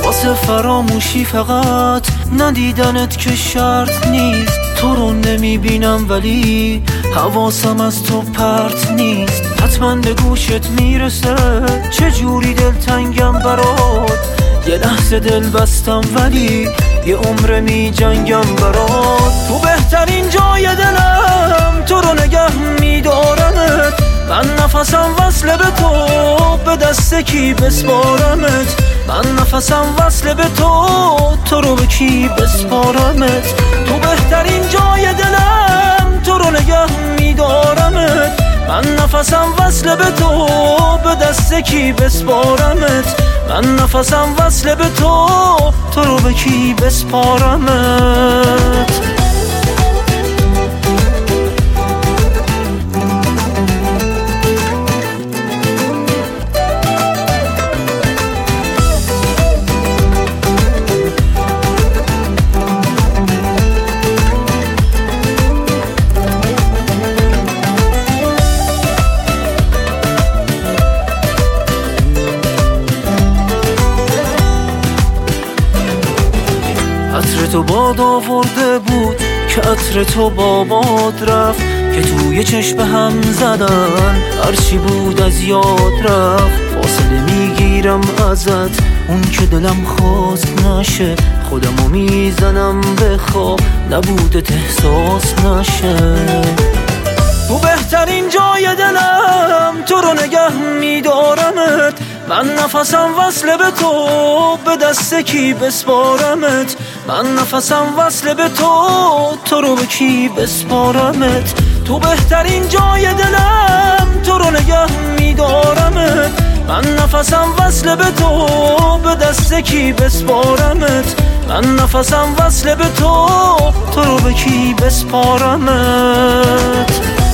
واسه فراموشی فقط ندیدنت که شرط نیست. تو رو نمیبینم ولی حواسم از تو پرت نیست. حتما به گوشت میرسه چجوری دلتنگم برات. یه لحظه دل بستم ولی یه عمر می جنگم برات. تو بهترین جای دلم تو رو نگه میدارمت. من نفسم وصله به تو، به دست کی بسپارمت. من نفسم وصله به تو، تو رو به کی بسپارمت. تو بهترین جای دلم تو رو نگه میدارمت. من نفسم وصله به تو، به دست کی بسپارمت. من نفسم وصله به تو، تو رو به کی بسپارمت. عطر تو باد آورده بود که عطر تو با باد رفت. که توی چشم هم زدن هرچی بود از یاد رفت. فاصله میگیرم ازت اون که دلم خواست نشه. خودمو میزنم به خواب نبودت احساس نشه. تو بهترین جای دلم تو رو نگه میدارمت. من نفسم وصله به تو، به دست کی بسپارمت. من نفسم وصله به تو، تو رو به کی بسپارمت. تو بهترین جای دلم تو رو نگه میدارمت. من نفسم وصله به تو، به دست کی بسپارمت. من نفسم وصله به تو، تو رو به کی بسپارمت.